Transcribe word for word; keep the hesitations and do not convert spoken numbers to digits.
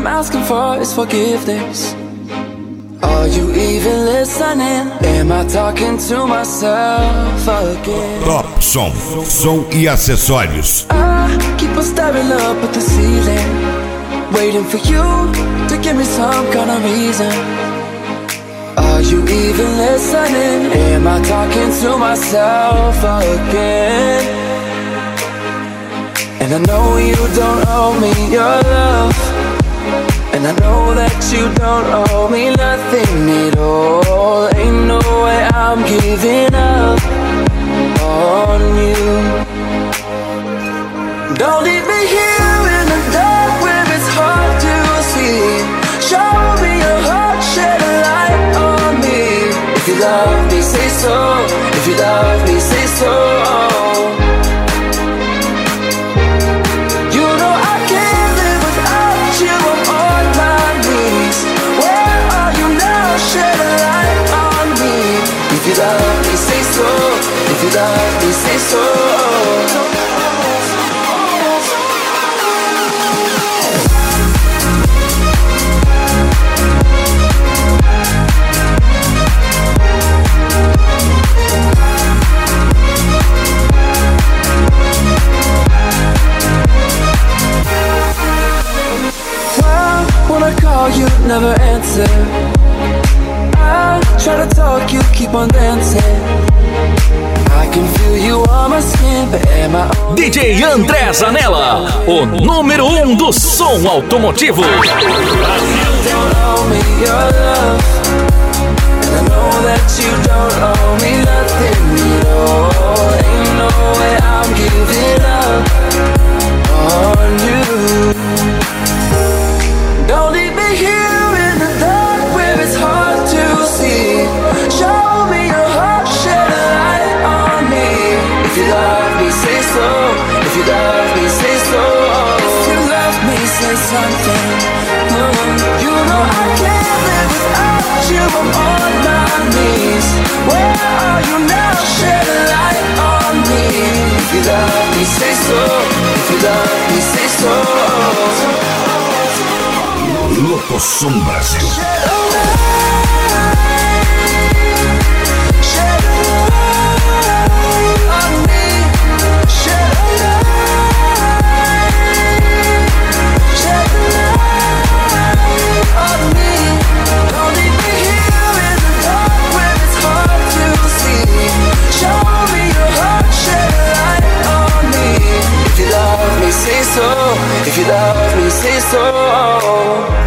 I'm asking for is forgiveness. Are you even listening? Am I talking to myself again? Top Som, som e acessórios. I keep on staring up at the ceiling, waiting for you to give me some kind of reason. Are you even listening? Am I talking to myself again? And I know you don't owe me your love, and I know that you don't owe me nothing at all. Ain't no way I'm giving up on you. Don't leave me here in the dark where it's hard to see. Show me your heart, shed a light on me. If you love me, say so. If you love me, say so. You know I can't live without you. I'm on my knees. Where are you now? Shed a light on me. If you love me, say so. If you love me, say so. When I call you, never answer. I try to talk, you keep on dancing. I can feel you on my skin, but am I on D J André Zanella, o número um do som automotivo. don't owe me your love, and I know that you don't owe me nothing at all. Ain't no way I'm giving up on you. Don't leave me here in the dark where it's hard to see. Show me your heart, shed a light on me. If you love me, say so. If you love me, say so. If you love me, say something. Mm. You know I can't live without you. I'm on my knees. Where are you now? Shed a light on me. If you love me, say so. If you love me, say so. Locosom Brasil. Say so, if you love me, say so.